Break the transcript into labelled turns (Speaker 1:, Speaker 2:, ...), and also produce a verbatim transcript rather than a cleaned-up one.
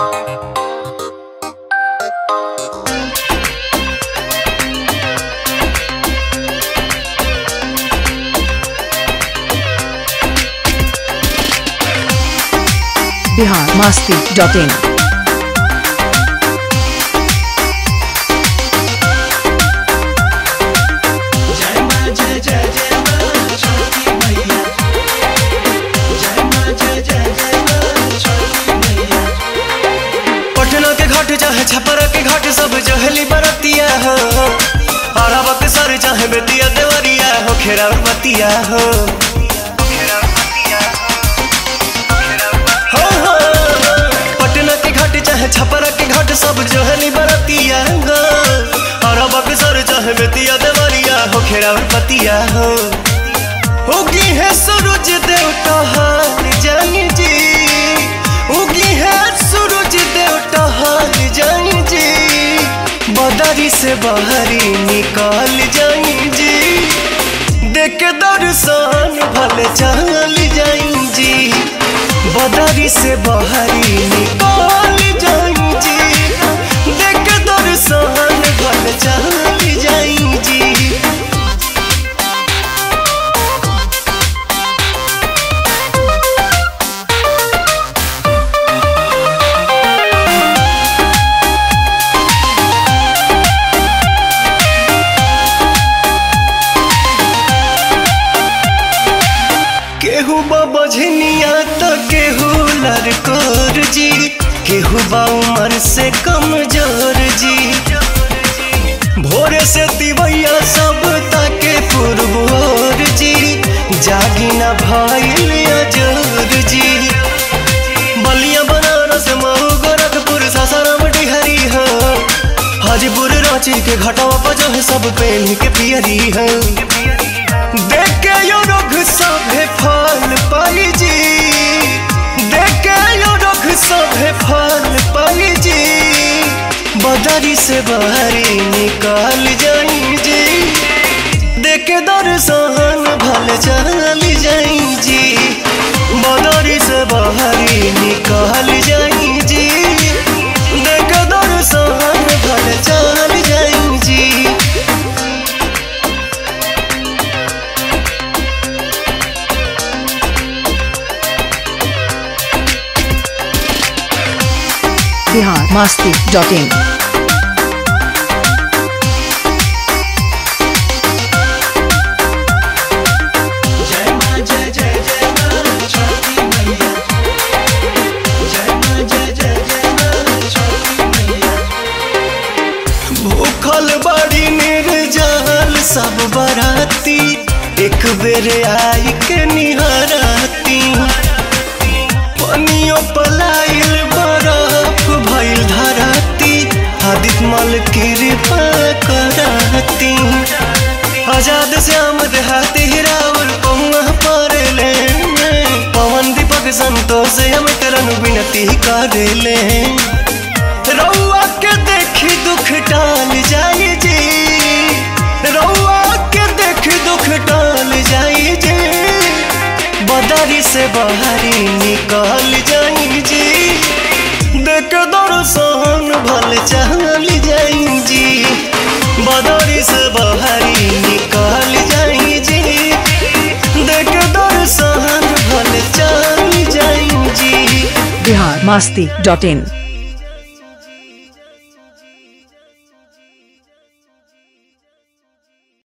Speaker 1: Bihar Masti dot in.
Speaker 2: Patna के घाट चाहे छपरा के घाट सब जहली बरतिया हो, अरबा के सर चाहे बेतिया देवरिया हो, खेरा बतिया हो। पटना के घाट चाहे छपरा के घाट सब जहली बरतिया हो, अरबा के सर चाहे बेतिया देवरिया हो, खेरा बतिया हो। उगी है सूरज देवता हार जानी जी, उगी है सूरज देवता हार जाई जी, बदरी से बाहरी निकाल जाई जी, देख के दर्शन भले चल जाई जी, बदरी से बाहरी निकाल जाई जी, देख के दर्शन भले चल जाई जी। केहू बझनिया तो केहू लड़कोर जी, केहू बा उमर से कमजोर जी, भोरे से तिवैया सब ताके पुरबोर जी, जागी न भइल अजोर जी। बलिया बनारस मऊ गोरखपुर सासाराम डिहरी हो, हाजीपुर रांची के घाटवा पर जो है सब पहन के पियरी हो, देख के यो रोग सभे फल पाई जी, देख के यो रोग सभे फल पाई जी, बदरी से बाहरी निकाल जाई जी, देख के दर्शन भले चल जाई जी, बदरी से बाहरी निकाल जाई जी, देख के दर्शन भले चल जाई जी।
Speaker 1: Bihar Masti dot in.
Speaker 2: भूखल बड़ी निर्जल सब बराती, एक बेर आई के निहराती, पनियो पलाइल बरफ भइल धराती, आदित्य मल कृपा कराती, आजाद श्याम देहाती हिरावल पहुआ पर ले, पवन दीपक संतोष हम करन विनती कर ले, रउआ के देखी दुख टाल जाई जी, रउआ के देखी दुख टाल जाई जी, बदरी से बाहरी निकाल जाई जी, देख दर्शन भले चल जाई जी, बदरी से बाहरी निकाल जाई जी, देख दर्शन भले चल जाई जी।
Speaker 1: बिहार मस्ती डॉट इन।